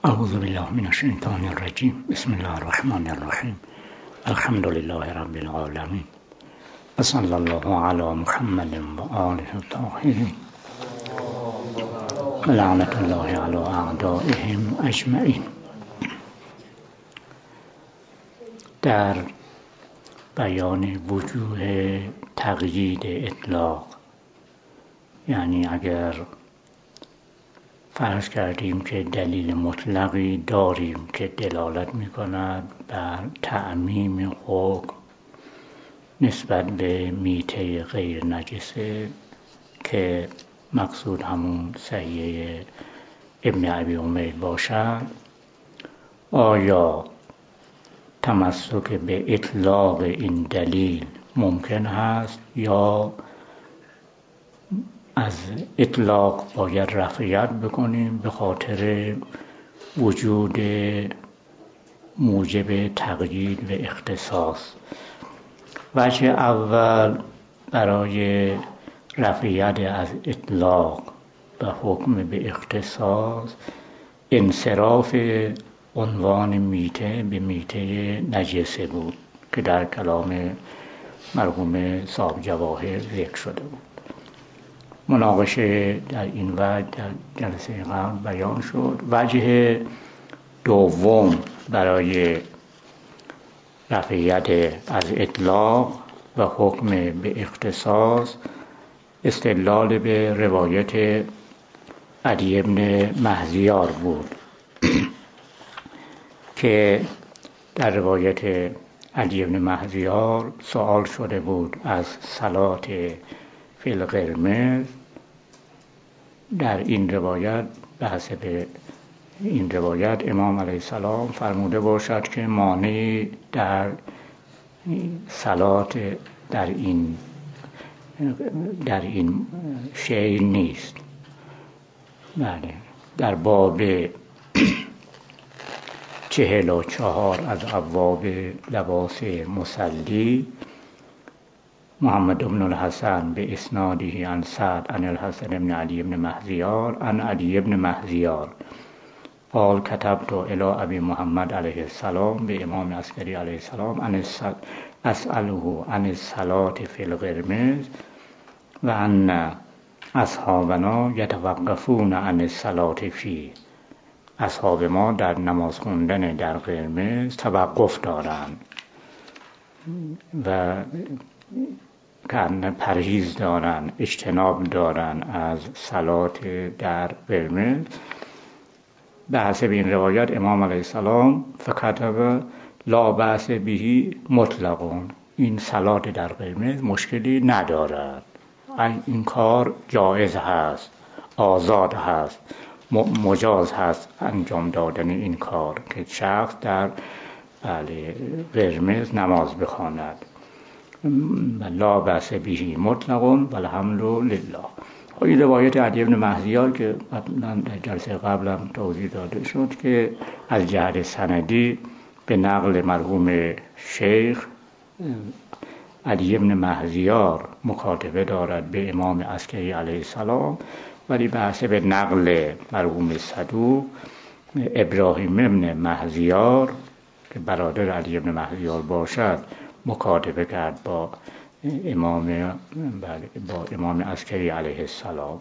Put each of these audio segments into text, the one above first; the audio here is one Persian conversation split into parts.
اعوذ بالله من الشیطان الرجیم. بسم الله الرحمن الرحیم. الحمد لله رب العالمین و صلی الله علی محمد و آله الطاهرین و لعنت الله علی اعدائهم اجمعین. در بیان وجوه تقیید اطلاق، یعنی اگر فرض کردیم که دلیل مطلقی داریم که دلالت می‌کند بر تعمیم حکم نسبت به میته غیر نجسه که مقصود همون صحیحه ابن ابی عمیر باشد، آیا تمسک به اطلاق این دلیل ممکن هست یا از اطلاق باید رفعیت بکنیم به خاطر وجود موجب تقیید و اختصاص؟ وجه اول برای رفعیت از اطلاق و حکم به اختصاص انصراف عنوان میته به میته نجسه بود که در کلام مرحوم صاحب جواهر ذکر شده بود. مناقشه در این وجه در جلسه قبل بیان شد. وجه دوم برای رفعیت از اطلاق و حکم به اختصاص استدلال به روایت علی بن مهزیار بود که در روایت علی بن مهزیار سوال شده بود از صلات فی القرمز. در این روایت به حسب این روایت امام علیه السلام فرموده باشد که مانعی در صلات در این شیء نیست. بله، در باب 44 از ابواب لباس مصلی محمد بن الحسن به اسناده عن سعد عن الحسن بن علی بن مهزیار عن علی بن مهزیار قال كتبت الى ابي محمد علیه السلام به امام عسکری علیه السلام اسأله عن الصلاة فی القرمز و ان اصحابنا یتوقفون عن الصلاة فی. اصحاب ما در نماز خوندن در قرمز توقف دارند و کن پرهیز دارن، اجتناب دارن از صلات در قرمز. به حسب این روایت امام علیه السلام فکتب لا بأس به مطلقون، این صلات در قرمز مشکلی ندارد، این کار جایز هست، آزاد هست، مجاز هست انجام دادن این کار که شخص در قرمز نماز بخواند. لا بأس به مطلقون و الحمد لله. این روایت علی بن مهزیار که در جلسه قبلم توضیح داده شد که از جهت سندی به نقل مرحوم شیخ علی بن مهزیار مکاتبه دارد به امام عسکری علیه السلام، ولی به حسب نقل مرحوم صدوق ابراهیم بن مهزیار که برادر علی بن مهزیار باشد مکاتبه کرد با امام عسکری علیه السلام.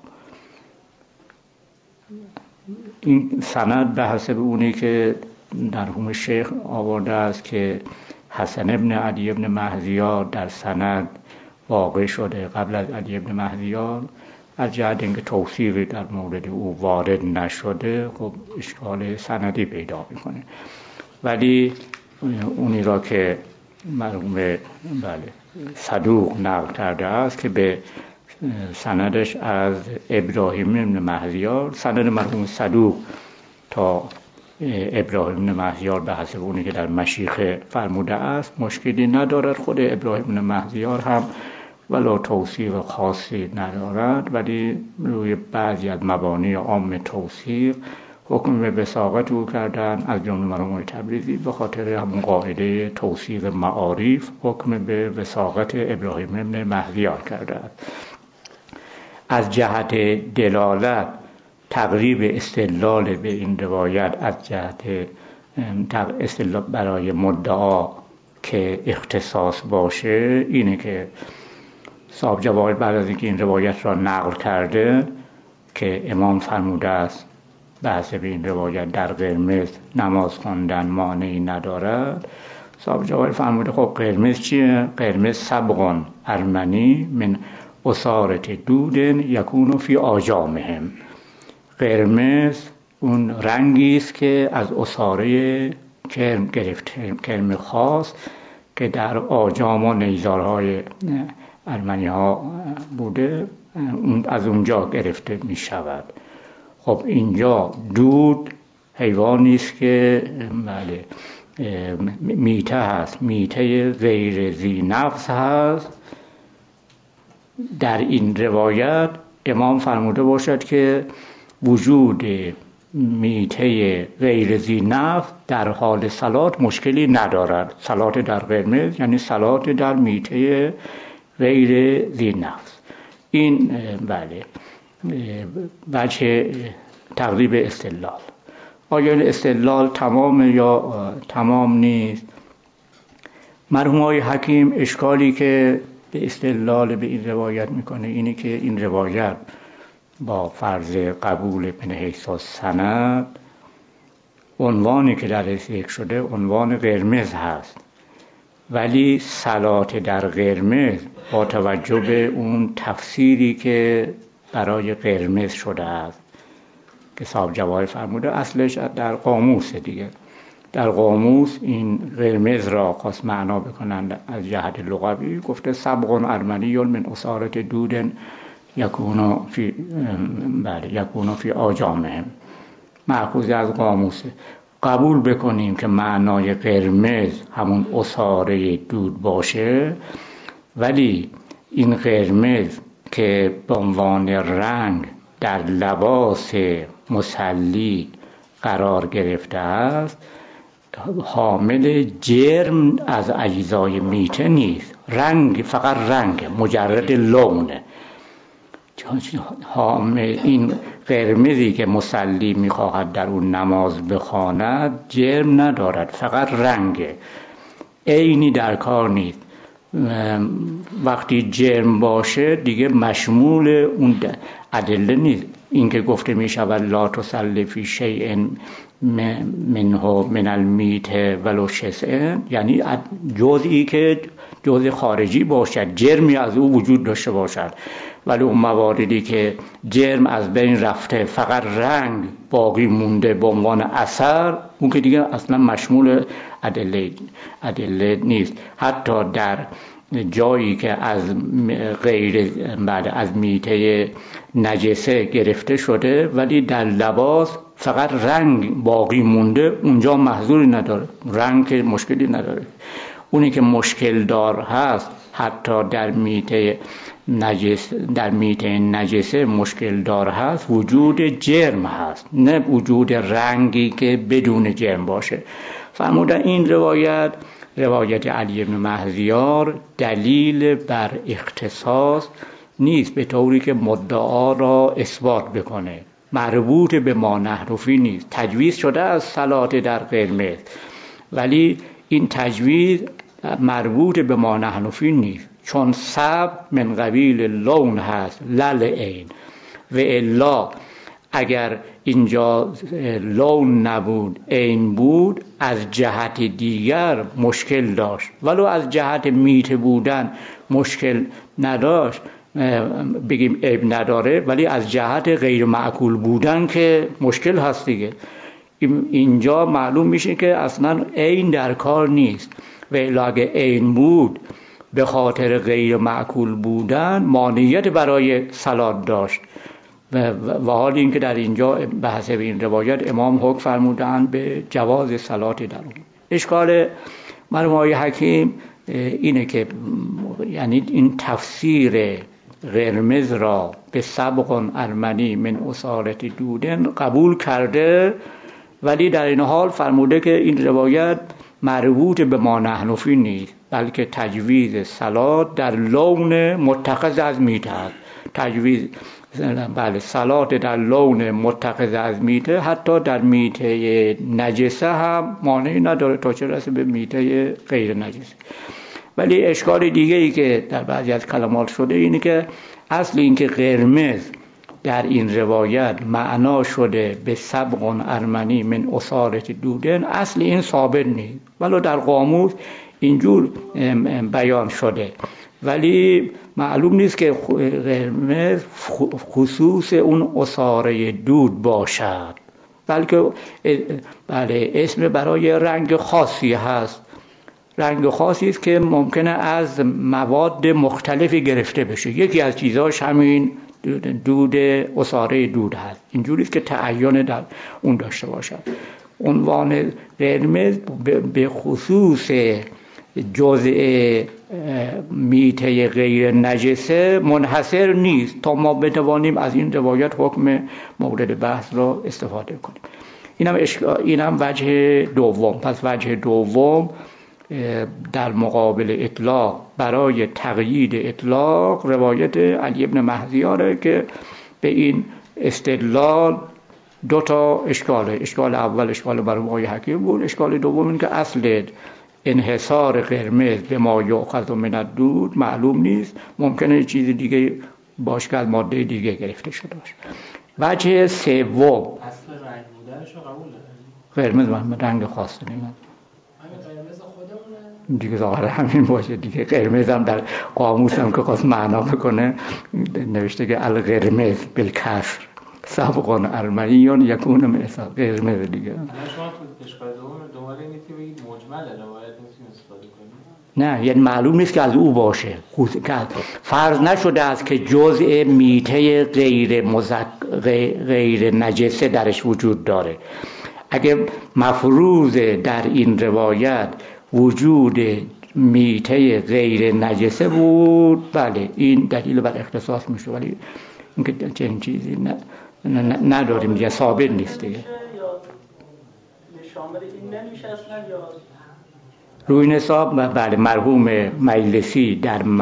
این سند به حسب اونی که مرحوم شیخ آورده است که حسن بن علی بن مهزیار در سند واقع شده قبل از علی بن مهزیار، از جهت اینکه توثیقی در مورد او وارد نشده خب اشکال سندی پیدا میکنه. ولی اونی را که مرحوم صدوق نقل کرده است که به سندش از ابراهیم بن مهزیار، سند مرحوم صدوق تا ابراهیم بن مهزیار به حسب اونی که در مشیخه فرموده است مشکلی ندارد. خود ابراهیم بن مهزیار هم ولا توثیق خاصی ندارد، ولی روی بعضی از مبانی عام توثیق حکم به وثاقت او کردن، از جمله مرحوم تبریزی به خاطر همون قاعده توثیق معارف حکم به وثاقت ابراهیم بن مهزیار کرده است. از جهت دلالت تقریب استدلال به این روایت از جهت استدلال برای مدعا که اختصاص باشه اینه که صاحب جواهر بعد از اینکه این روایت را نقل کرده که امام فرموده است بحث به این روایت در قرمز نماز خواندن مانعی ندارد، صاحب جواهر فرموده خب قرمز چیه؟ قرمز صبغ ارمنی من اصارت دودن یکون فی آجامهم. قرمز اون رنگی است که از اصاره کرم گرفته، کرم خاص که در آجام و نیزارهای ارمنی ها بوده، از اونجا گرفته می شود. خب اینجا دود حیوانی است که بله میته هست، میته غیر ذی نفس هست. در این روایت امام فرموده باشد که وجود میته غیر ذی نفس در حال صلات مشکلی ندارد. صلات در قرمز یعنی صلات در میته غیر ذی نفس. این بله وجه تقریب استدلال. آیا استدلال تمام یا تمام نیست؟ مرحوم آقای حکیم اشکالی که به استدلال به این روایت میکنه اینه که این روایت با فرض قبول من حیث السند عنوانی که در ذکر شده عنوان قرمز هست، ولی صلات در قرمز با توجه به اون تفسیری که برای قرمز شده است که صاحب جواهر فرموده اصلش در قاموس دیگه، در قاموس این قرمز را خواست معنا بکنند از جهت لغوی، گفته صبغ ارمنی من اصارت دودن یکونو فی آجامهم، مأخوذ از قاموسه. قبول بکنیم که معنای قرمز همون اصاره دود باشه، ولی این قرمز که به عنوان رنگ در لباس مصلی قرار گرفته است حامل جرم از اجزای میته نیست، رنگ فقط رنگ مجرد لونه. حامل این قرمزی که مصلی میخواهد در اون نماز بخواند جرم ندارد، فقط رنگه، عینی در کار نیست. وقتی جرم باشه دیگه مشمول اون ادله نیست. این که گفته می شود لا تصلی فی شیء منه من المیت ولو شسع، یعنی جزئی که جزء خارجی باشد، جرمی از او وجود داشته باشد، ولی اون مواردی که جرم از بین رفته فقط رنگ باقی مونده به عنوان اثر، اون که دیگه اصلا مشمول ادله نیست. حتی در جایی که از از میته نجسه گرفته شده ولی در لباس فقط رنگ باقی مونده، اونجا محظوری نداره، رنگ که مشکلی نداره. اونی که مشکل دار هست حتی در میته نجسه مشکل دار هست وجود جرم هست، نه وجود رنگی که بدون جرم باشه. فرمودن این روایت علی بن مهذیار دلیل بر اختصاص نیست به طوری که مدعا را اثبات بکنه، مربوط به ما نحن فیه نیست. تجویز شده از صلات در قرمز، ولی این تجویز مربوط به ما نحن فیه نیست، چون سب من قبیل لون هست لل عین، و الا اگر اینجا لون نبود عین بود از جهت دیگر مشکل داشت، ولو از جهت میته بودن مشکل نداشت بگیم عیب نداره، ولی از جهت غیر معقول بودن که مشکل هست دیگه. اینجا معلوم میشه که اصلا عین در کار نیست، و الا اگه عین بود به خاطر غیر معقول بودن مانعیت برای صلات داشت. و حال این که در اینجا به حسب این روایت امام حکم فرمودند به جواز صلات در اون. اشکال مرحوم آقای حکیم اینه که یعنی این تفسیر قرمز را به صبغ ارمنی من اصارت دودن قبول کرده، ولی در این حال فرموده که این روایت مربوط به ما نحن فیه نیست، بلکه تجویز صلات در لون متخذ از میته است. تجویز بله صلات در لون متخذ از میته حتی در میته نجسه هم مانعی نداره تا چه رسه به میته غیر نجسه. ولی اشکال دیگه ای که در بعضی از کلمات شده اینه که اصل این که قرمز در این روایت معنا شده به صبغ ارمنی من اصارت دودن، اصل این ثابت نیست، ولو در قاموس اینجور بیان شده، ولی معلوم نیست که قرمز خصوص اون اصاره دود باشد، بلکه بله اسم برای رنگ خاصی هست، رنگ خاصی است که ممکنه از مواد مختلفی گرفته بشه. یکی از چیزاش همین دود اصاره دود هست. اینجوری است که تعین در اون داشته باشد. عنوان قرمز به خصوص جزء میته غیر نجسه منحصر نیست تا ما بتوانیم از این روایت حکم مورد بحث را استفاده کنیم. اینم وجه دوم. پس وجه دوم در مقابل اطلاق برای تقیید اطلاق روایت علی بن مهدیاره که به این استدلال دو تا اشکاله. اشکال اول اشکال مرحوم آقای حکیم بود، اشکال دوم این که اصل انحصار قرمز به ما یؤخذ من الدود معلوم نیست، ممکنه چیز دیگه باشه که از ماده دیگه گرفته شده باشه. وجه سوم اصل رنگ بودنشو قبول داره. قرمز رنگ خاصه نمیاد. دیگه ظاهر همین باشه دیگه. قرمز هم در قاموس هم که خواست معنا بکنه نوشته که القرمز بالکسر صبغ ارمنیون یکون مثل قرمز دیگه. شما تو اشکال دوم دوباره اینه که بگید مجمله روایت نیستیم استفاده کنیم. نه یعنی معلوم نیست که از او باشه، فرض نشده است که جزء میته غیر نجسه درش وجود داره. اگه مفروض در این روایت وجود میته غیر نجسه بود بله این دلیل بر اختصاص میشه، ولی اینکه چنین چیزی نداریم دیگه، ثابت نیست دیگه. شامل این نمیشه اصلا یا روی نصاب بله مرحوم مجلسی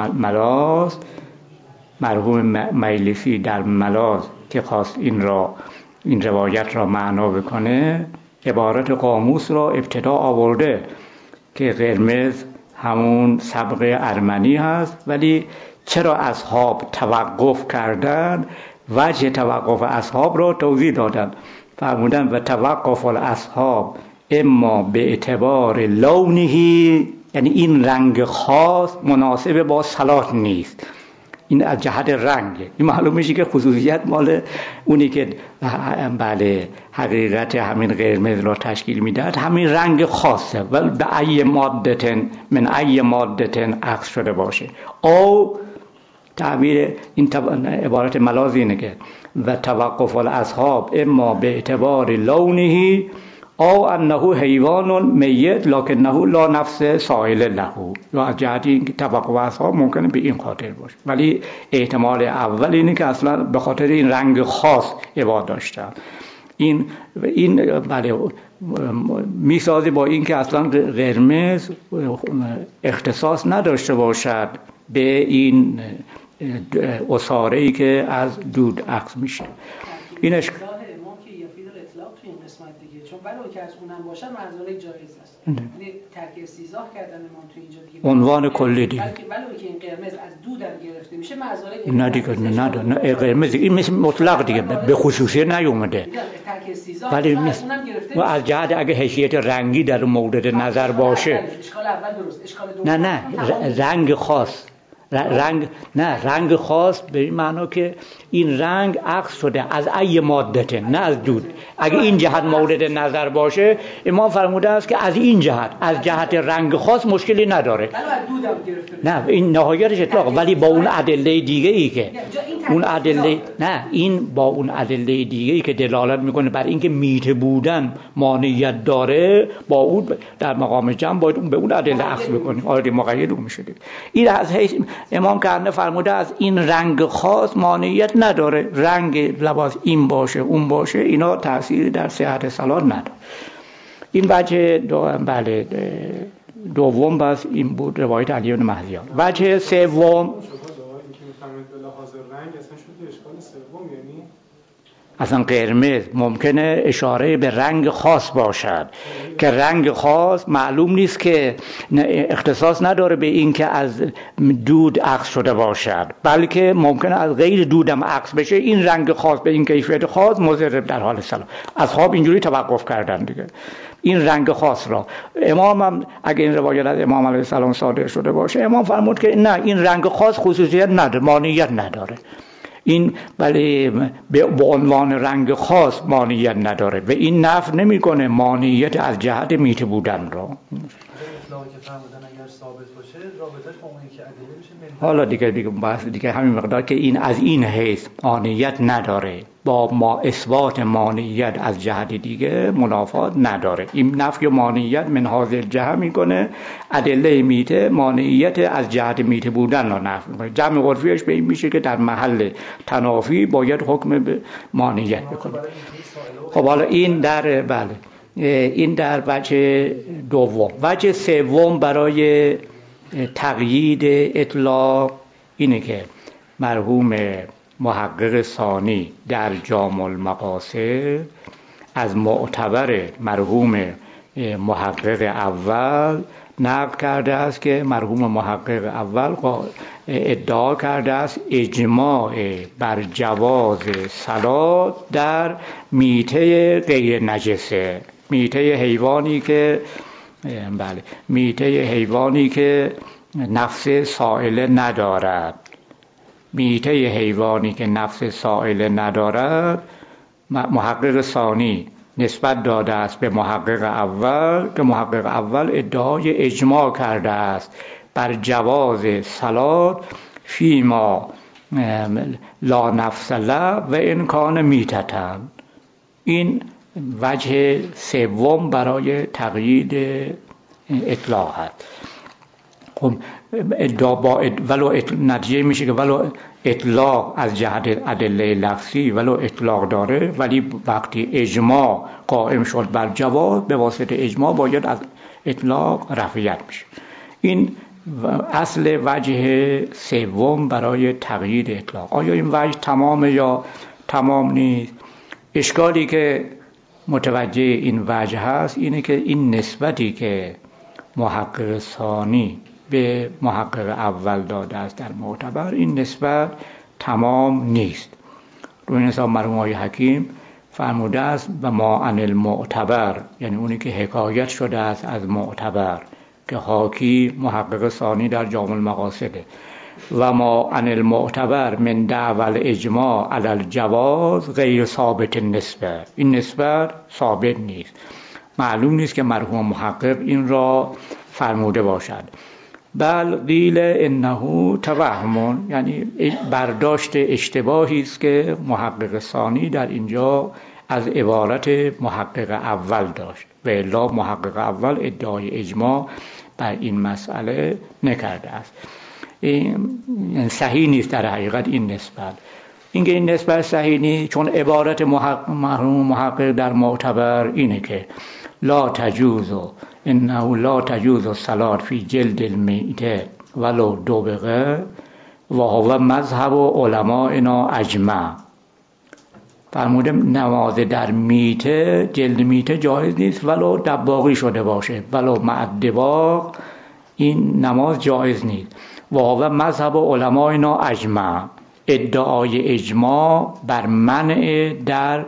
در ملاذ که خواست این روایت را معنا بکنه عبارت قاموس را ابتدا آورده که قرمز همون صبغ ارمنی هست، ولی چرا اصحاب توقف کردن وجه توقف اصحاب را توضیح دادن، فرمودن و توقف الاصحاب اما به اعتبار لونهی، یعنی این رنگ خاص مناسب با صلات نیست، این از جهت رنگه. این معلوم میشه که خصوصیت مال اونی که بله حقیقت همین قرمز را تشکیل میدهد همین رنگ خاصه و به ای مادتن من ای مادتن عکس شده باشه. او تعبیر این عبارت ملاذ اینه که و توقف الاصحاب اما به اعتبار لونه او انه حیوان میت لکنه لا نفس سائل له، یا از جهتی اینکه توقف اصحاب ممکنه به این خاطر باشه، ولی احتمال اول اینه که اصلا به خاطر این رنگ خاص عبادت داشتن. این بله میسازه با این که اصلا قرمز اختصاص نداشته باشد به این اصاره‌ای که از دود عکس میشه. اینش چون ولو که از اونم باشه معذوره جایز است، یعنی ترک استیضاح کردن امام تو اینجا دیگه عنوان کلی دیگه، ولو که این قرمز از دودم گرفته میشه معذوره نه دیگه نه قرمز این مثل مطلق دیگه به خصوصی نیومده، ترک استیضاح ولی و از جهت اگه حیثیت رنگی در مورد نظر باشه اشکال اول درست، اشکال دوم نه رنگ خاص رنگ خاص به این معنا که این رنگ عکس شده از ای مادته نه از دود. اگه این جهت مورد نظر باشه امام فرموده است که از این جهت از جهت رنگ خاص مشکلی نداره، نه این نهایتش اطلاق، ولی با اون ادله دیگه ای که اون ادله نه این با اون ادله دیگه ای که دلالت میکنه بر اینکه میته بودن مانعیت داره با اون در مقام جمع باید به اون ادله عکس بکنیم. آره مقید میشه. این از امام کرده فرموده از این رنگ خاص مانعیت نداره، رنگ لباس این باشه اون باشه اینا تأثیری در صحت صلات نداره. این وجه بله دوم بس این بود روایت علی بن مهدی. وجه سوم رنگ اصلا شده اشکال سوم یعنی اصلا قرمز ممکنه اشاره به رنگ خاص باشد که رنگ خاص معلوم نیست که اختصاص نداره به این که از دود عکس شده باشد، بلکه ممکنه از غیر دودم عکس بشه. این رنگ خاص به این کیفیت خاص مضر در حال سلام. اصحاب اینجوری توقف کردن دیگه این رنگ خاص را. امام هم اگه این روایت از امام علیه السلام صادر شده باشه، امام فرمود که نه، این رنگ خاص خصوصیت نداره، مانعیت نداره. این ولی به عنوان رنگ خاص مانعیت نداره و این نفی نمیکنه مانعیت از جهت میته بودن را. اطلاقی که فرمودن اگر ثابت باشه رابطش با اونی که ادله میشه حالا دیگه بحث دیگه همین مقدار که این از این حیث مانعیت نداره با ما اثبات مانعیت از جهت دیگه منافات نداره. این نفی مانعیت من حاضر جهه میکنه، ادله میته مانعیت از جهت میته بودن را نفی میکنه. جمع عرفیش به این میشه که در محل تنافی باید حکم به مانعیت بکنه. خب حالا این در این در وجه دوم. وجه سوم برای تقیید اطلاق اینه که مرحوم محقق ثانی در جامع المقاصد از معتبر مرحوم محقق اول نقل کرده است که مرحوم محقق اول ادعا کرده است اجماع بر جواز صلات در میته غیر نجسه، میته حیوانی که میته حیوانی که نفس سائله ندارد. میته حیوانی که نفس سائله ندارد محقق ثانی نسبت داده است به محقق اول که محقق اول ادعای اجماع کرده است بر جواز صلات فیما لا نفس له و ان کان میتتن. این وجه سوم برای تقیید اطلاق هست. خب ولو نتیجه میشه که ولو اطلاق از جهت ادله لفظی ولو اطلاق داره، ولی وقتی اجماع قائم شد بر جواز به واسطه اجماع باید از اطلاق رفعیت میشه. این اصل وجه سوم برای تقیید اطلاق. آیا این وجه تمامه یا تمام نیست؟ اشکالی که متوجه این وجه هست اینه که این نسبتی که محقق ثانی به محقق اول داده است در معتبر، این نسبت تمام نیست. روی این حساب مرحوم آقای حکیم فرموده است و ما عن المعتبر، یعنی اونی که حکایت شده است از معتبر که حاکی محقق ثانی در جامع المقاصده، و ما عن المعتبر من دعوی الاجماع علی الجواز غیر ثابت النسبه. این نسبت ثابت نیست، معلوم نیست که مرحوم محقق این را فرموده باشد. بل قیل انه توهم، یعنی برداشت اشتباهی است که محقق ثانی در اینجا از عبارت محقق اول داشت و الا محقق اول ادعای اجماع بر این مسئله نکرده است. این صحیح نیست در حقیقت این نسبت. اینکه این نسبت صحیح نیست چون عبارت مرحوم محقق در معتبر اینه که لا تجوز انه لا تجوز الصلات فی جلد المیت ولو دبغه و هو مذهب علمائنا اجمع. فرموده نماز در میته، جلد میته جایز نیست ولو دباغی شده باشه، ولو مع دباغ این نماز جایز نیست. و هو مذهب علمائنا اجمع، ادعای اجماع بر منع در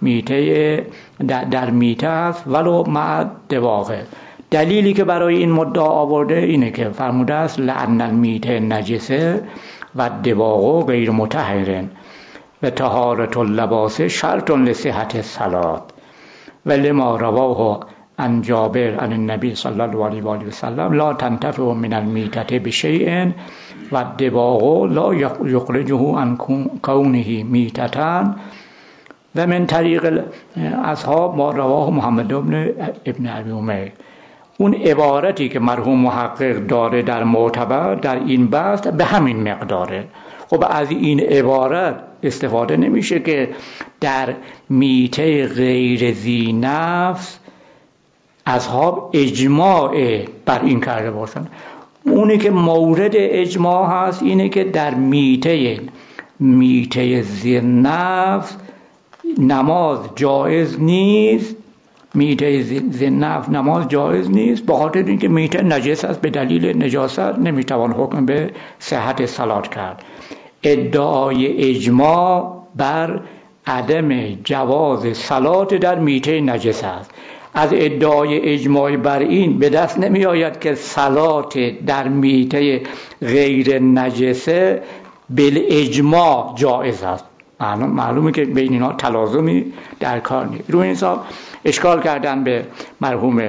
میته است ولو مع دباغه. دلیلی که برای این مدعا آورده اینه که فرموده است لأن المیته نجسه و دباغ غیر مطهر و طهارت اللباس شرط لصحت الصلاة و لما رواه عن جابر عن النبی صلی الله علیه و آله و سلم لا تنتفع من المیتة بشیء و الدباغ لا یخرجه عن کونه میتة و من طریق اصحاب ما رواه محمد ابن ابی عمر. اون عبارتی که مرحوم محقق داره در معتبر در این بحث به همین مقداره. خب از این عبارت استفاده نمیشه که در میته غیر ذی نفس اصحاب اجماع بر این کرده باشن. اونی که مورد اجماع هست اینه که در میته میته ذی-نفس نماز جایز نیست، میته ذی-نفس نماز جایز نیست به خاطر اینکه میته نجس است، به دلیل نجاست نمیتوان حکم به صحت صلات کرد. ادعای اجماع بر عدم جواز صلات در میته نجس است. از ادعای اجماع بر این به دست نمی آید که صلات در میته غیر نجسه بالاجماع جایز است. معلومه که بین اینا تلازمی در کار نیست. روی این حساب اشکال کردن به مرحوم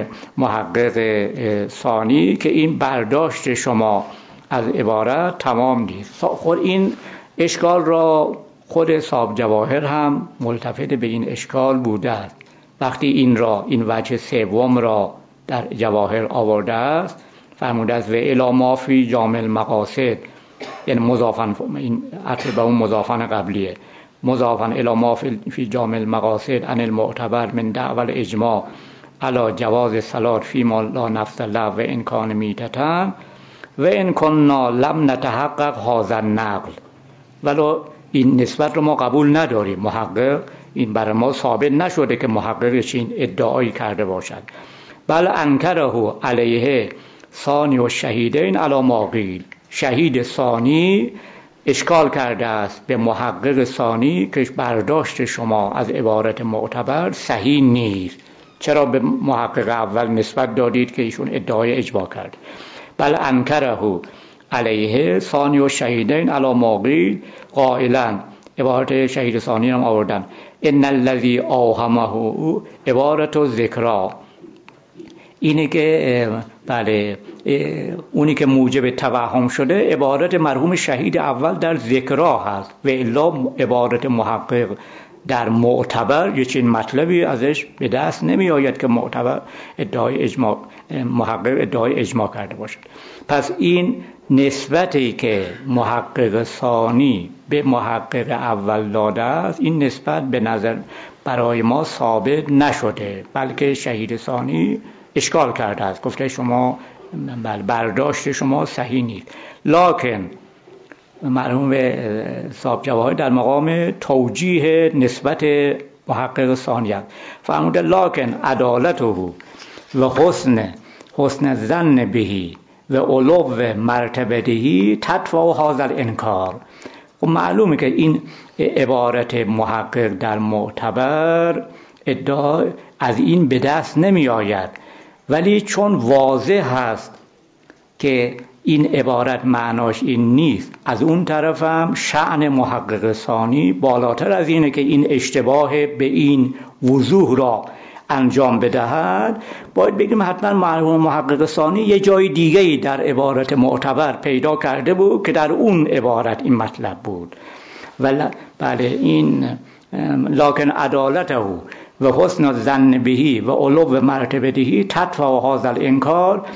محقق ثانی که این برداشت شما از عبارت تمام نیست. خود این اشکال را خود صاحب جواهر هم ملتفت به این اشکال بوده است. وقتی این وجه سوم را در جواهر آورده است، فرموده است و الی ما فی جامع المقاصد، یعنی مضافن، این عطف به اون مضافن قبلیه، مضافن الی ما فی جامع المقاصد عن المعتبر من دعوی الاجماع علی جواز صلات فی ما لا نفس له و ان کان میتة و ان کنا لم نتحقق هذا النقل. ولو این نسبت رو ما قبول نداریم، محقق این برای ما ثابت نشده که محققش این ادعایی کرده باشد. بل انکره علیه ثانی و شهیدین علی ما قیل، شهید ثانی اشکال کرده است به محقق ثانی که برداشت شما از عبارت معتبر صحیح نیست. چرا به محقق اول نسبت دادید که ایشون ادعای اجماع کرد؟ بل انکره علیه ثانی و شهیدین علی ما قیل قائلا، عبارت شهید ثانی هم آوردن، ان الذی اوهمه عبارت ذکرا، اینه که بله اونی که موجب توهم شده عبارت مرحوم شهید اول در ذکرا هست و الا عبارت محقق در معتبر یه چنین مطلبی ازش به دست نمی آید که معتبر ادعای اجماع، محقق ادعای اجماع کرده باشد. پس این نسبتی که محقق ثانی به محقق اول داده است، این نسبت به نظر برای ما ثابت نشده، بلکه شهید ثانی اشکال کرده است، گفته شما برداشت شما صحیح نیست. لکن مرحوم صاحب جواهر در مقام توجیه نسبت محقق ثانی است، فرموده لکن عدالته و حسن ظن بهی و علو مرتبته تدفع هذا الانکار. و معلومه که این عبارت محقق در معتبر ادعا از این به دست نمی آید، ولی چون واضح هست که این عبارت معناش این نیست، از اون طرف هم شأن محقق ثانی بالاتر از اینه که این اشتباه به این وضوح را انجام بدهد، باید بگیم حتما مرحوم محقق ثانی یه جای دیگه‌ای در عبارت معتبر پیدا کرده بود که در اون عبارت این مطلب بود. بله این لکن عدالته و حسن الظن بهی و علو مرتبته تدفع هذا الانکار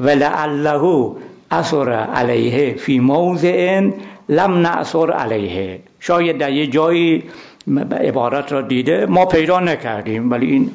ولعله اثر علیه فی موضع لم نأثر علیه. شاید در یه جایی عبارت را دیده ما پیدا نکردیم، ولی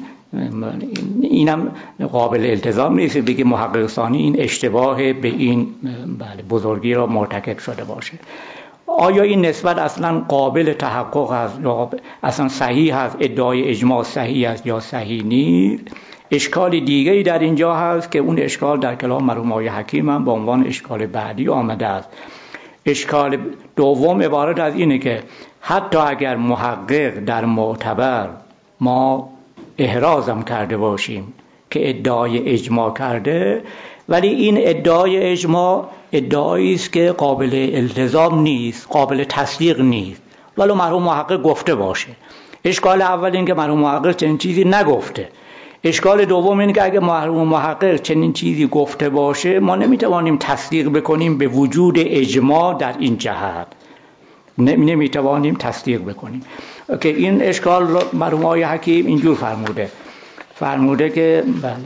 اینم قابل التزام نیست بگه محقق ثانی این اشتباه به این بزرگی را مرتکب شده باشه. آیا این نسبت اصلا قابل تحقق است یا اصلا صحیح است، ادعای اجماع صحیح است یا صحیح نیست؟ اشکال دیگری در اینجا هست که اون اشکال در کلام مرحوم آقای حکیم هم به عنوان اشکال بعدی آمده است. اشکال دوم عبارت از اینه که حتی اگر محقق در معتبر ما احرازم کرده باشیم که ادعای اجماع کرده، ولی این ادعای اجماع ادعایی است که قابل التزام نیست، قابل تصدیق نیست، ولی مرحوم محقق گفته باشه. اشکال اول این که مرحوم محقق چنین چیزی نگفته. اشکال دوم این که اگه مرحوم محقق چنین چیزی گفته باشه ما نمیتوانیم تصدیق بکنیم به وجود اجماع در این جهت، نمیتوانیم تصدیق بکنیم که این اشکال را مرحوم آقای حکیم اینجور فرموده که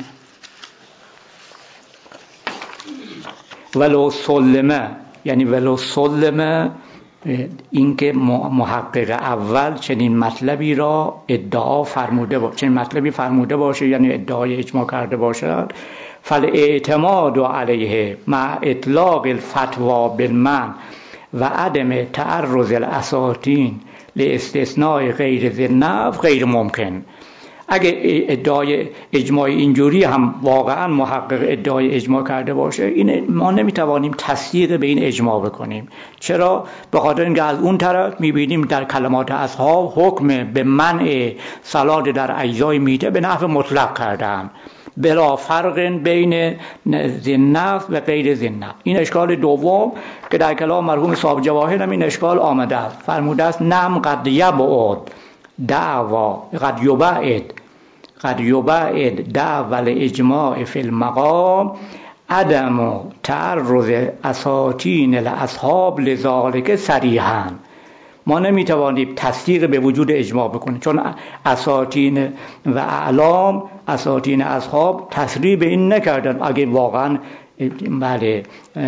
ولو سلمه، یعنی ولو سلمه این که محقق اول چنین مطلبی را ادعا فرموده باشه، چنین مطلبی فرموده باشه یعنی ادعای اجماع کرده باشد، فالاعتماد علیه مع اطلاق الفتوا بالمنع و عدم تعرض الاساطین لاستثناء غیر ذی النفع غیر ممکن. اگه ادعای اجماع اینجوری هم واقعا محقق ادعای اجماع کرده باشه، این ما نمیتوانیم تصدیق به این اجماع بکنیم. چرا؟ به خاطر اینکه از اون طرف میبینیم در کلمات اصحاب حکم به منع صلات در اجزای میته به نحو مطلق کردن، بلا فرق بین ذی النفع و غیر ذی النفع. این اشکال دوم که در کلام مرحوم صاحب جواهر هم این اشکال آمده است. فرموده است نعم قد یبعد دعوا قد یبعد دعوا الاجماع فی المقام عدم تعرض اساطین الاصحاب لذالک صریحا. ما نمیتوانیم تصدیق به وجود اجماع بکنیم، چون اساطین و اعلام، اساطین اصحاب تصریح به این نکردن. اگه واقعا بله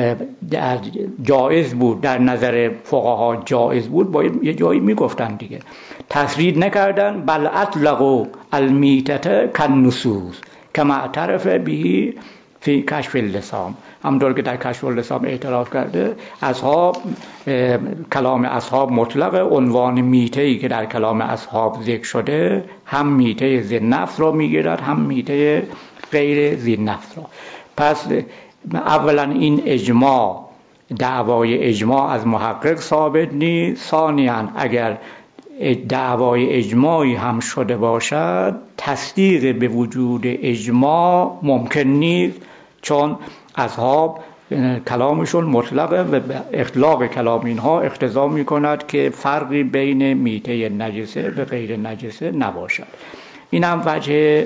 جایز بود، در نظر فقها جایز بود، باید یه جایی میگفتن دیگه. تصریح نکردن. بل اطلقوا المیتة کالنصوص کما اعترف به فی کشف اللسان. همونطور که در کشف اللسان اعتراف کرده، اصحاب کلام اصحاب مطلق. عنوان میته‌ای که در کلام اصحاب ذکر شده هم میته ذی النفع را میگیرد، هم میته غیر ذی النفع را. پس اولا این اجماع، دعوای اجماع از محقق ثابت نیست. ثانیاً اگر دعوای اجماعی هم شده باشد، تصدیق به وجود اجماع ممکن نیست، چون اصحاب کلامشون مطلقه و اطلاق کلام اینها اقتضا میکند که فرقی بین میته نجسه و غیر نجسه نباشد. این هم وجه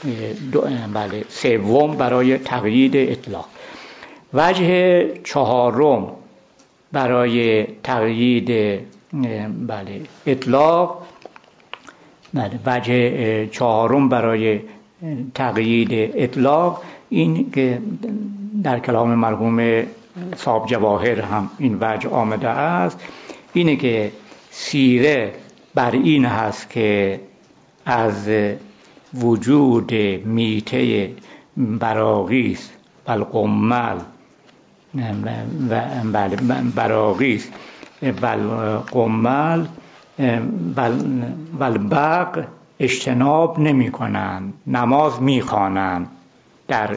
سوم برای تقیید اطلاق. وجه چهارم برای تقیید اطلاق، وجه چهارم برای تقیید اطلاق این که در کلام مرحوم صاحب جواهر هم این وجه آمده است، اینه که سیره بر این هست که از وجود میته براغیث و القمل براغیث و القمل و البق اجتناب نمی کنند، نماز می خوانند. در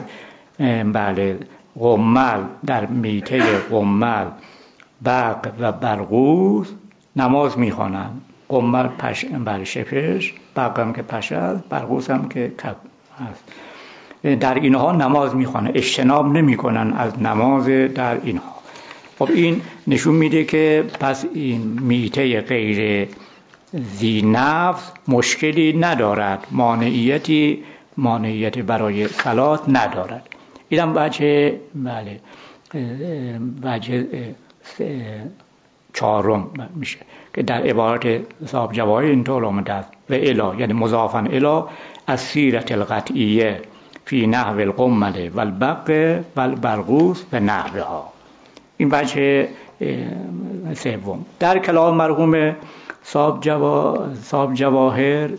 قمل، در میته قمل، بق و برغوث نماز می خوانند. قمل شپش، بق هم که پشه، برغوث هم که کب هست. در اینها نماز می خوانند، اجتناب نمی کنند از نماز در اینها. خب این نشون میده که پس این میته غیر ذی نفس مشکلی ندارد، مانعیتی برای صلات ندارد. اینم وجه چهارم میشه که در عبارت صاحب جواهر اینطور آمده است: و الا، یعنی مضافا الی السیرة القطعیه فی نحو القمل و البق و البرغوث و نحوها. این وجه سوم. در کلام مرحوم صاحب جواهر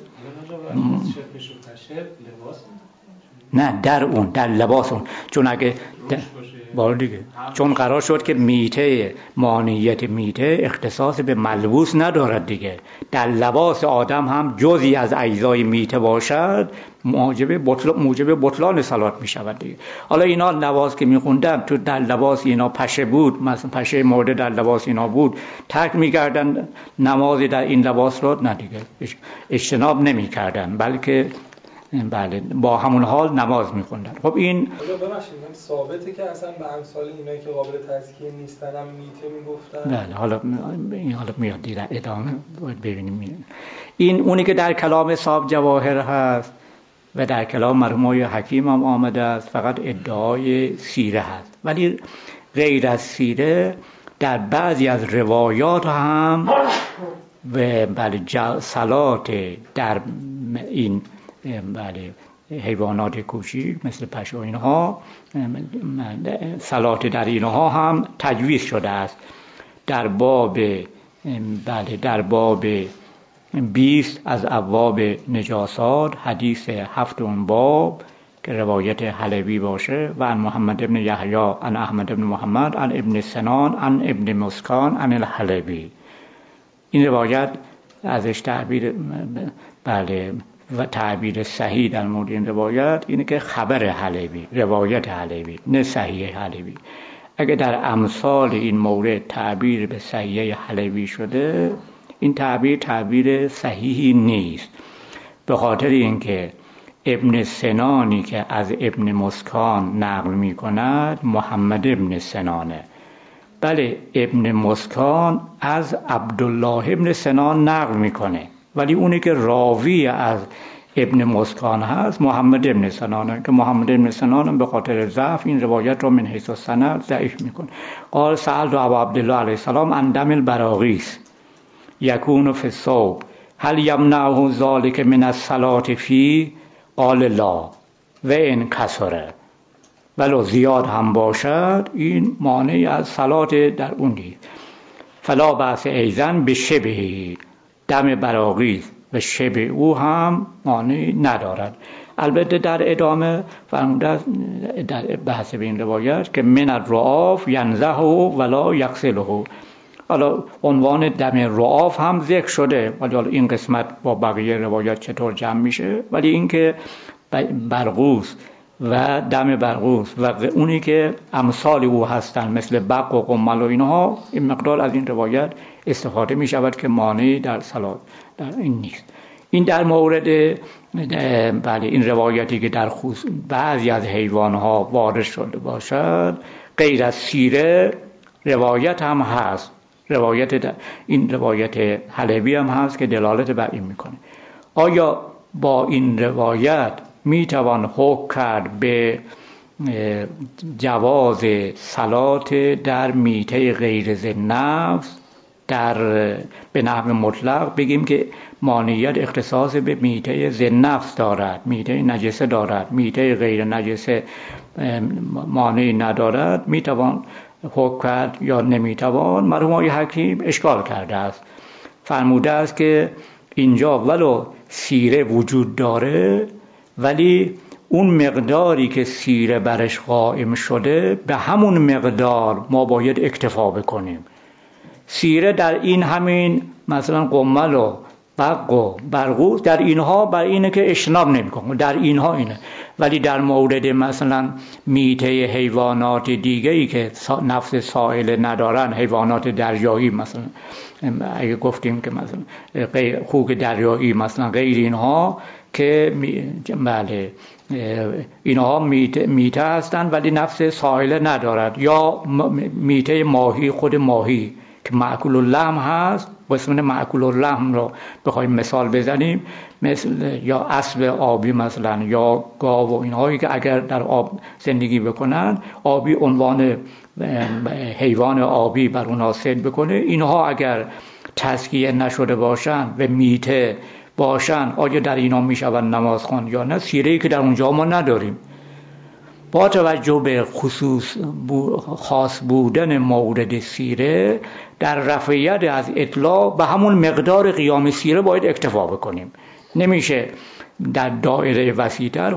نه، در لباس اون، چون اگه چون قرار شد که میته، مانعیت میته اختصاص به ملبوس ندارد دیگه. در لباس آدم هم جزئی از اجزای میته باشد موجب بطلان صلات می شود دیگه. حالا اینا لباس که میخوندن، تو در لباس اینا پشه بود، مثلا پشه مرده در لباس اینا بود، ترک میکردن نمازی در این لباس رو نه دیگه، اجتناب نمیکردن، بلکه با همون حال نماز میخوندن. خب این ببخشید من ثابته که اصلا به امثال اینایی که قابل تزکیه نیستن هم میته میگفتن. بله، حالا میاد در ادامه باید ببینیم. این اونی که در کلام صاحب جواهر هست و در کلام مرحوم حکیم هم آمده است، فقط ادعای سیره هست. ولی غیر از سیره در بعضی از روایات هم و صلات در این حیوانات کوچیک مثل پشه و اینها، صلات در اینها هم تجویز شده است. در باب 20 از ابواب نجاسات، حدیث 7 باب که روایت حلبی باشه و عن محمد ابن یحیی عن احمد ابن محمد عن ابن سنان عن ابن مسکان عن الحلبی. این روایت ازش تعبیر بله و تعبیر صحیح در مورد این روایت اینه که خبر حلبی، روایت حلبی، نه صحیح حلبی. اگه در امثال این مورد تعبیر به صحیح حلبی شده، این تعبیر صحیحی نیست، به خاطر اینکه ابن سنانی که از ابن مسکان نقل می کند محمد ابن سنانه. بله ابن مسکان از عبدالله ابن سنان نقل میکنه، ولی اونی که راوی از ابن مسکان هست محمد ابن سنانه که محمد ابن سنان به خاطر ضعف این روایت را من حیث السند ضعیف میکنه. قال سألت ابا عبدالله علیه السلام عن دم البراغیث یکون فی الثوب هل یمنعه ذلک من الصلاة فی؟ قال لا و ان کثر، ولو زیاد هم باشد این مانعی از صلات در اون نیست. فلا بأس ایزن به شبهی، دم براغیث و شبه او هم مانعی ندارد. البته در ادامه فرموده در بحث به این روایت که من الرعاف ینزه ولا یغسله. حالا عنوان دم رعاف هم ذکر شده، ولی حالا این قسمت با بقیه روایات چطور جمع میشه، ولی اینکه برغوث و دم برغوث و اونی که امثال او هستن مثل بق و قمل و اینها، این مقدار از این روایت استفاده می شود که مانعی در صلات در این نیست. این در مورد بله این روایتی که در بعضی از حیوانها وارد شده باشد، غیر از سیره روایت هم هست، این روایت حلبی هم هست که دلالت بر این میکنه. آیا با این روایت میتوان حکم کرد به جواز صلات در میته غیر ذی نفس به نحو مطلق؟ بگیم که مانعیت اختصاص به میته ذی نفس دارد، میته نجسه دارد، میته غیر نجسه مانعی ندارد، میتوان حکم کرد یا نمیتوان؟ مرحوم آقای حکیم اشکال کرده است، فرموده است که اینجا ولو سیره وجود داره، ولی اون مقداری که سیره برش قائم شده به همون مقدار ما باید اکتفا بکنیم. سیره در این همین مثلا قمل و بق و برغوث در اینها بر اینه که اجتناب نمی‌کنه، در اینها اینه، ولی در مورد مثلا میته حیوانات دیگه‌ای که نفس سائل ندارن، حیوانات دریایی مثلا اگه گفتیم که مثلا خوک دریایی مثلا غیر اینها که بله اینها میته هستن ولی نفس سائل ندارد، یا میته ماهی، خود ماهی که معکول اللحم هست، قسمت معکول اللحم رو بخوایم مثال بزنیم، مثل یا اسب آبی مثلا یا گاو و اینهایی که اگر در آب زندگی بکنن، آبی عنوان حیوان آبی بر اونها صید بکنه، اینها اگر تزکیه نشده باشن و میته باشن، آیا در اینا میشون نماز خواند یا نه؟ سیره‌ای که در اونجا ما نداریم. با توجه به خاص بودن مورد سیره، در رفعیت از اطلاق به همون مقدار قیام سیره باید اکتفا بکنیم، نمیشه در دایره وسیع‌تر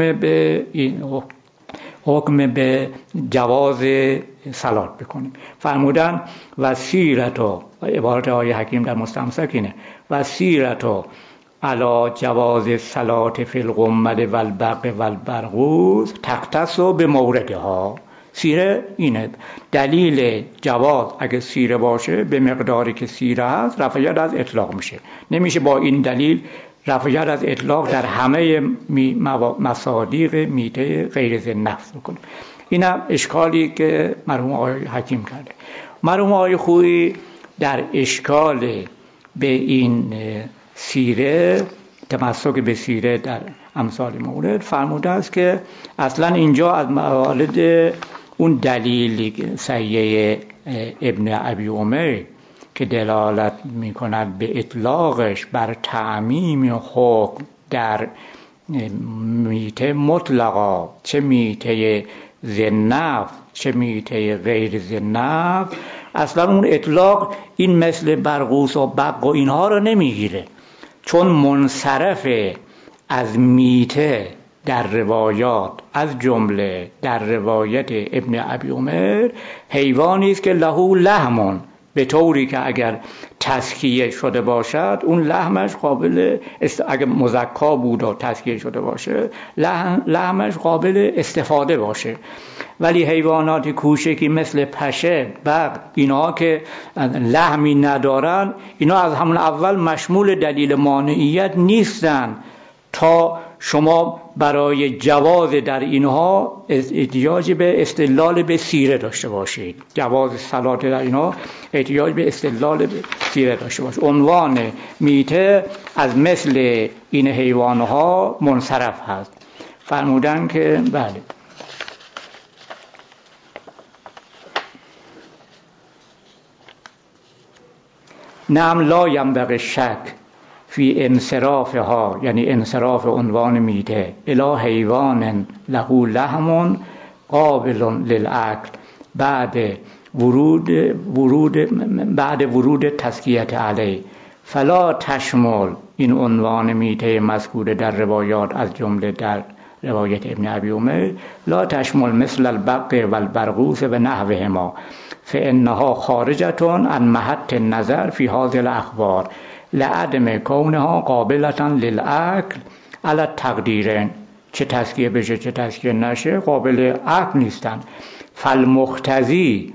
حکم به جواز صلات بکنیم. فرمودن و سیرتو، عبارت آقای حکیم در مستمسک اینه، و سیرتو علا جواز صلات فی القمل و البق و البرغوث تختص به موردها. سیره اینه دلیل جواز، اگه سیره باشه به مقداری که سیره هست رفعیت از اطلاق میشه، نمیشه با این دلیل رفعیت از اطلاق در همه مصادیق میته غیر ذی نفس بکنیم. اینم اشکالی که مرحوم آقای حکیم کرده. مرحوم آقای خویی در اشکال به این سیره، تمسک به سیره در امثال مورد، فرموده است که اصلا اینجا از موارد اون دلیل صحیح ابن ابی عمر که دلالت می کند به اطلاقش بر تعمیم حکم در میته مطلقا، چه میته ذی نفس چه میته غیر ذی نفس، اصلا اون اطلاق این مثل برغوث و بق و اینها رو نمیگیره، چون منصرف از میته در روایات از جمله در روایت ابن ابی عمر حیوانی است که له لحمون، به طوری که اگر تزکیه شده باشد اون لحمش قابل اگر مزکا بود و تزکیه شده باشه لحمش قابل استفاده باشه. ولی حیوانات کوچکی مثل پشه، بغل، اینا که لحمی ندارن، اینا از همون اول مشمول دلیل مانعیت نیستن تا شما برای جواز در اینها احتیاج به استدلال به سیره داشته باشید. جواز صلات در اینها احتیاج به استدلال به سیره داشته باشید. عنوان میته از مثل این حیوانها منصرف هست. فرمودن که بله نعم لا ینبغی شک فی انصرافها، یعنی انصراف عنوان میته الی حیوان له لحم قابل للعقل بعد ورود تزکیه علیه، فلا تشمل این عنوان میته مذکور در روایات از جمله در روایت ابن ابی عمر لا تشمل مثل البق و البرغوث و نحوهما فانها خارجه عن محط النظر فی هذه الاخبار لعدم کونها قابلة للعقل علی التقدیرین، چه تزکیه بشه چه تزکیه نشه قابل عقل نیستن. فالمقتضی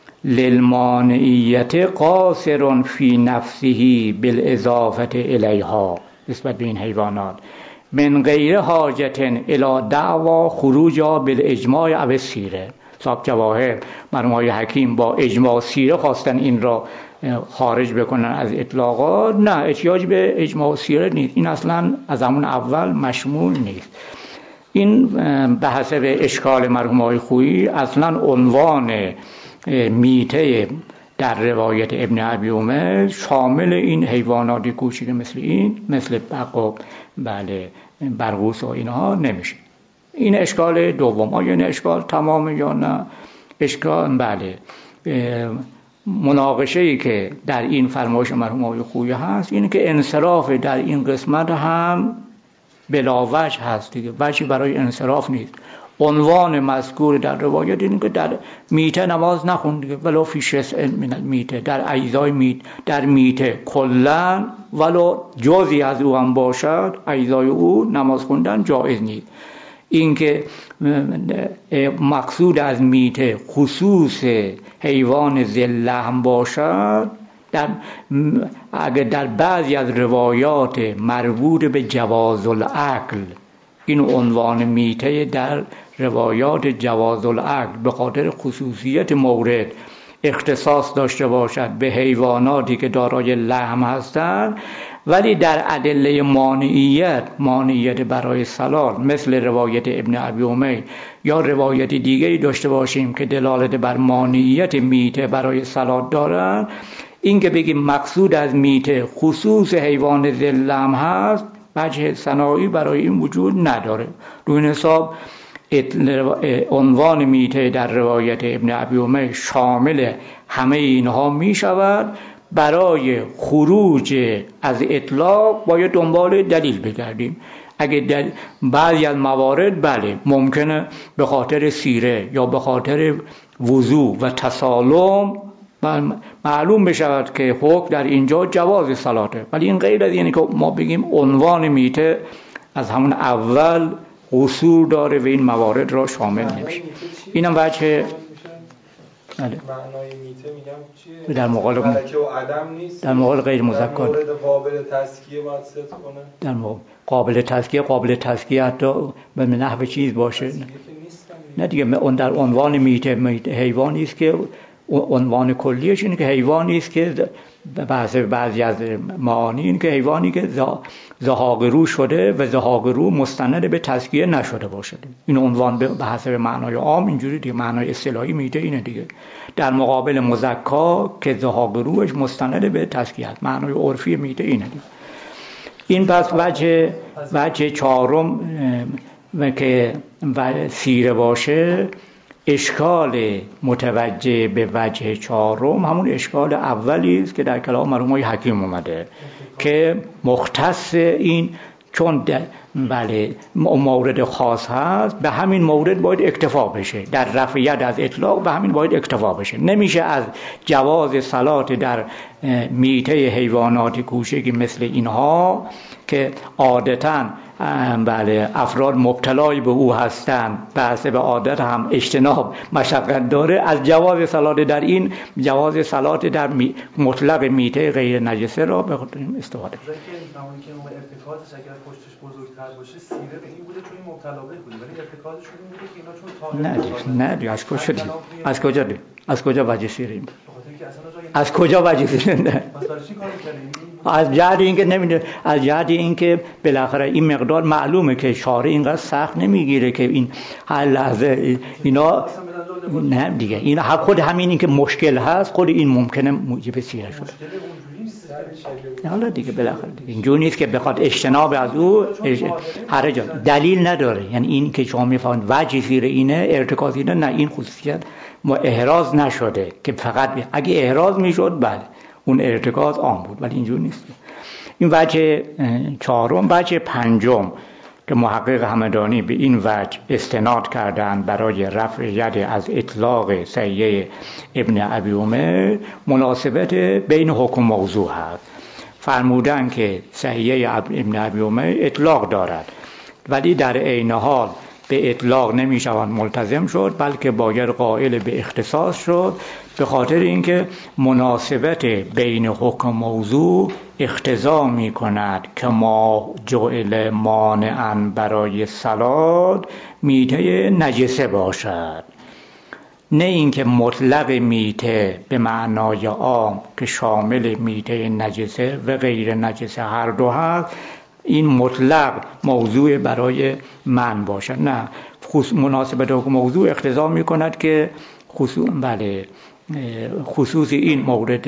للمانعیت قاصر فی نفسه بالاضافه الیها، نسبت به این حیوانات من غیر حاجت الی دعوا خروجها بالاجماع او السیره. صاحب جواهر مرحوم حکیم با اجماع سیره خواستن این را خارج بکنن از اطلاقات. نه، احتیاج به اجماع سیره نیست، این اصلا از همون اول مشمول نیست. این به حسب اشکال مرحوم آقای خویی اصلا عنوان میته در روایت ابن ابی عمر شامل این حیوانات کوچیک مثل این، مثل بق و بله برغوث و اینها نمیشه. این اشکال دوم. آیا این اشکال تمامه یا نه؟ اشکال بله. مناقشه‌ای که در این فرمایش مرحوم آقای خویی هست اینه که انصراف در این قسمت هم بلا وجه هست دیگه، وجهی برای انصراف نیست. عنوان مذکور در روایت اینه که در میته نماز نخون دیگه، ولو فی شسع من المیته، در اجزای میته، در میته کلا ولو جزئی از او هم باشد اجزای او نماز خوندن جایز نیست. اینکه مقصود از میته خصوص حیوان ذی اللحم باشد، اگر در بعضی از روایات مربوط به جواز العقل این عنوان میته در روایات جواز العقل به خاطر خصوصیت مورد اختصاص داشته باشد به حیواناتی که دارای لحم هستند، ولی در ادله مانعیت برای صلات مثل روایت ابن ابی عمر یا روایت دیگری داشته باشیم که دلالت بر مانعیت میته برای صلات دارند، این که بگیم مقصود از میته خصوص حیوان ذی اللحم هست وجه ثنایی برای این وجود نداره. رو این حساب عنوان میته در روایت ابن ابی عمر شامل همه اینها می شود. برای خروج از اطلاق باید دنبال دلیل بگردیم. اگه در بعضی از موارد بله ممکنه به خاطر سیره یا به خاطر وضو و تسالم معلوم بشود که حکم در اینجا جواز صلاته، ولی این غیر از اینه که ما بگیم عنوان میته از همون اول قصور داره و این موارد را شامل نمیشه. اینم وجه معنای میته میگم چیه؟ در مقابل ملکه و عدم نیست، در مقابل غیر مذکر، در مورد قابل تزکیه باید صدق کنه، در مورد قابل تزکیه حتی به نحو چیز باشه نه دیگه. اون در عنوان میته حیوانی است که عنوان کلیش اینه که حیوانی است که بعضی از معانی این که حیوانی که زهاقرو شده و زهاقرو مستند به تزکیه نشده باشه. این عنوان به حسب معنای عام اینجوری دیگه، معنای اصطلاحی میته اینه دیگه. در مقابل مزکا که زهاقروش مستند به تزکیه است، معنای عرفی میته اینه دیگه. این پس وجه چهارم و که سیره باشه، اشکال متوجه به وجه چهارم همون اشکال اولی است که در کلام مرحوم حکیم اومده که مختص این چون بله مورد خاص هست به همین مورد باید اکتفا بشه، در رفع ید از اطلاق به همین باید اکتفا بشه. نمیشه از جواز صلات در میته حیوانات کوچکی مثل اینها که عادتاً بله افراد مبتلای به او هستند، بحث به عادت هم اجتناب مشقت داره، از جواز صلات در این جواز صلات در مطلق میته غیر نجسه را به استفاده کنیم. زمانی که اون ارتکازش اگر پشتش بزرگتر باشه سیره به این بوده چون این مبتلا به بوده، ولی ارتکازش این بوده که اینا چون طاهر از کجا دید؟ از کجا وجه سیره این؟ از کجا وجه سیره؟ نه از جهت اینکه نمیده، از جهت اینکه بالاخره این مقدار معلومه که شارع اینقدر سخت نمیگیره که این هر لحظه اینا نه دیگه، این خود همین این که مشکل هست خود این ممکنه موجب سیره شده. حالا دیگه بالاخره دیگه اینجوری نیست که بخواد اجتناب از او هر جا دلیل نداره، یعنی این که شما میفهمید وجه سیره اینه ارتکاز اینه، نه این خصوصیت ما احراز نشده که فقط اگه احراز میشد بله اون ارتکاز عام بود، ولی اینجور نیست. این وجه چهارم. وجه پنجم که محقق همدانی به این وجه استناد کردند برای رفع ید از اطلاق صحیح ابن ابی عمر مناسبت بین حکم موضوع هست. فرمودن که صحیح ابن ابی عمر اطلاق دارد ولی در عین حال به اطلاق نمیشوند ملتزم شد، بلکه باید قائل به اختصاص شد، به خاطر اینکه مناسبت بین حکم موضوع اقتضا می کند که ما جعل مانعا برای صلات میته نجسه باشد، نه اینکه مطلق میته به معنای عام که شامل میته نجسه و غیر نجسه هر دو هست این مطلق موضوع برای من باشد، نه مناسبت حکم موضوع اقتضا می کند که خصوص این مورد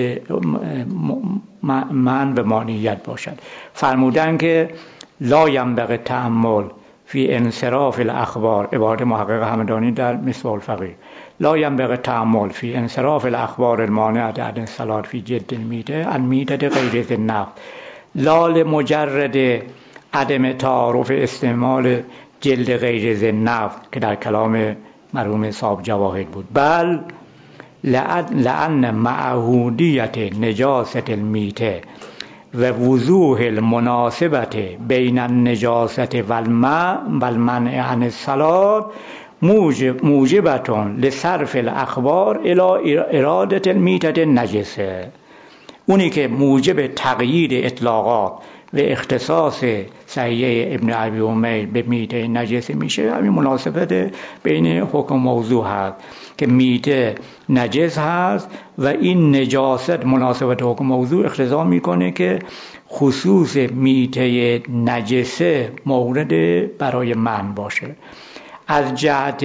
من و مانعیت باشد. فرمودن که لا ینبغی تأمل فی انصراف الاخبار، عبارت محقق همدانی در مصباح الفقیه، لا ینبغی تأمل فی انصراف الاخبار المانعة عن الصلاة فی جد المیته المیته غیر ذی النفس لا لمجرد عدم تعارف استعمال جلد غیر ذی النفس که در کلام مرحوم صاحب جواهر بود، بل لأن معهودیت نجاست المیته و وضوح المناسبت بین النجاست والمنع عن الصلاة موجبتون لصرف الاخبار الى اراده المیته النجسه. اونی که موجب تقیید اطلاقات و اختصاص صحیح ابن ابی عمر به میته نجسه میشه همین مناسبت بین حکم موضوع هست که میته نجس هست و این نجاست مناسبت حکم موضوع اقتضا میکنه که خصوص میته نجسه مورد برای من باشه. از جهت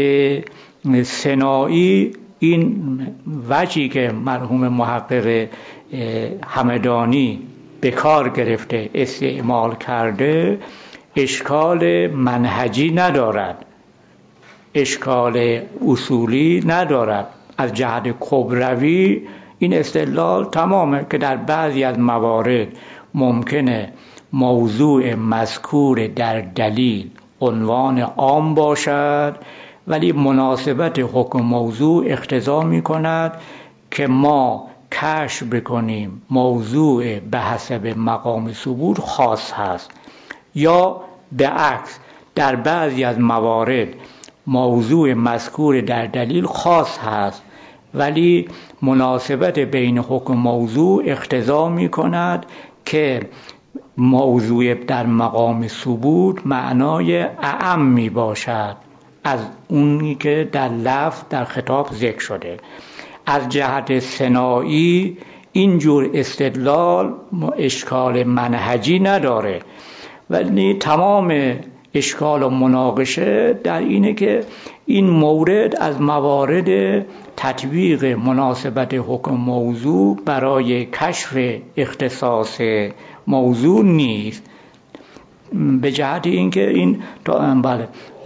سنایی این وجهی که مرحوم محقق همدانی به کار گرفته استعمال کرده اشکال منهجی ندارد، اشکال اصولی ندارد. از جهت کبروی این استدلال تمامه که در بعضی از موارد ممکنه موضوع مذکور در دلیل عنوان عام باشد ولی مناسبت حکم موضوع اقتضا می کند که ما کشف بکنیم موضوع به حسب مقام ثبوت خاص هست، یا به عکس در بعضی از موارد موضوع مذکور در دلیل خاص هست ولی مناسبت بین حکم موضوع اقتضا می کند که موضوع در مقام ثبوت معنای اعم می باشد از اونی که در لفظ در خطاب ذکر شده. از جهت سنایی اینجور استدلال اشکال منهجی نداره ولی تمام اشکال و مناقشه در اینه که این مورد از موارد تطبیق مناسبت حکم موضوع برای کشف اختصاص موضوع نیست، به جهت اینکه این بله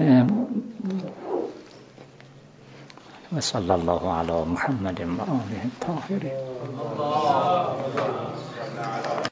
و صلی الله علی محمد و آله الطاهرین.